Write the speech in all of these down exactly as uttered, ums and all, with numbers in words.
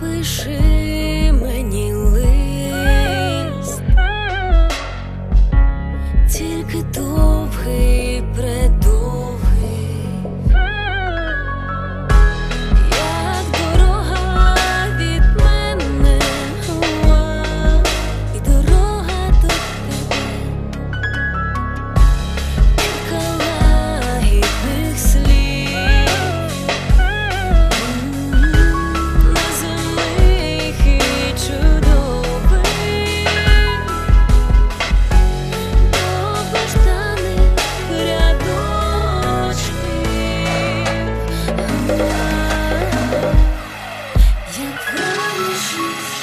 Напиши мені лист, тільки довгий, предовгий, як дорога від мене, і дорога до тебе, кілька лагідних слів, неземних і чудових, довгожданих рядочків, як граніше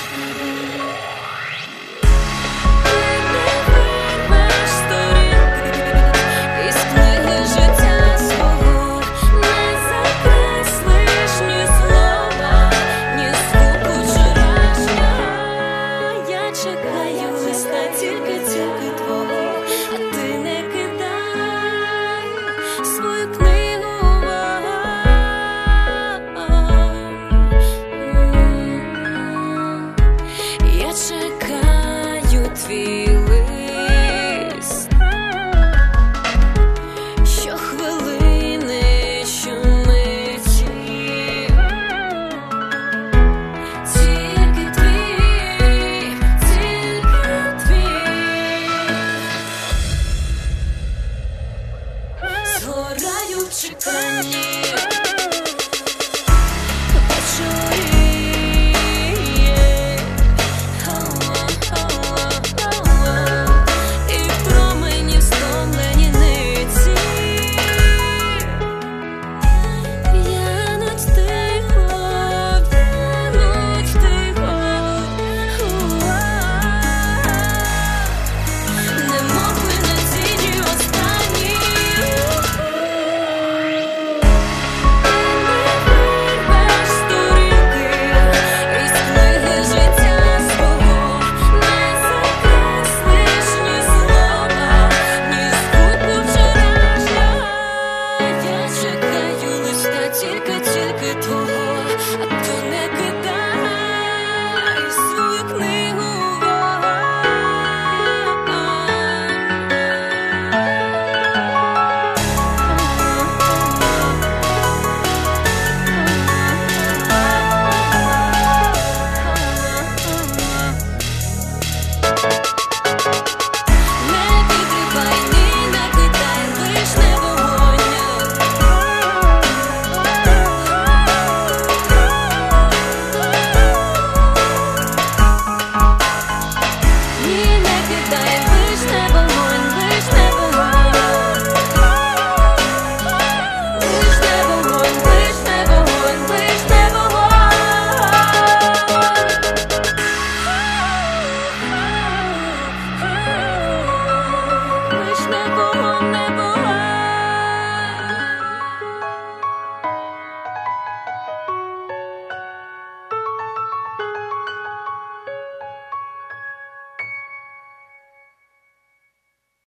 із книги життя свого, не закреслиш ні слова, ні звуку вчорашнього. Я чекаю листа тільки-тільки твого, а ти не кидай свою книгу. Я чекаю твій лист, щохвилини, щомиті, тільки твій, тільки твій. Згораю в чеканні вечорі, і в промені стомлені ниці. В'януть тихо, в'януть тихо, немов ми на ціні останні. Вирвеш сторінки із книги життя свого, не закреслиш ні слова, ні звуку вчорашнього. Я чекаю листа тільки-тільки твого, а